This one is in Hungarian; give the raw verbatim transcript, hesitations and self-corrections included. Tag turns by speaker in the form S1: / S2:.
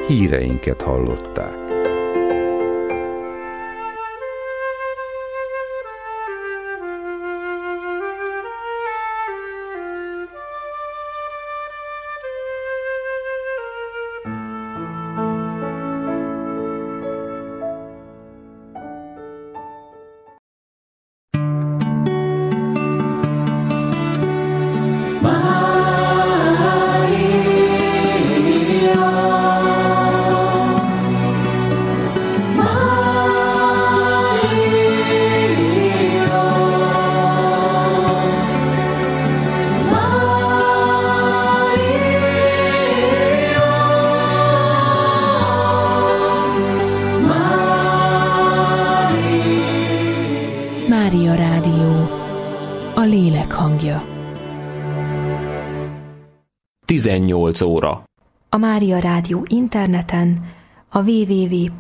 S1: híreinket hallották.
S2: Mária Rádió, a lélek hangja.
S3: tizennyolc óra.
S4: A Mária Rádió interneten a double-u double-u double-u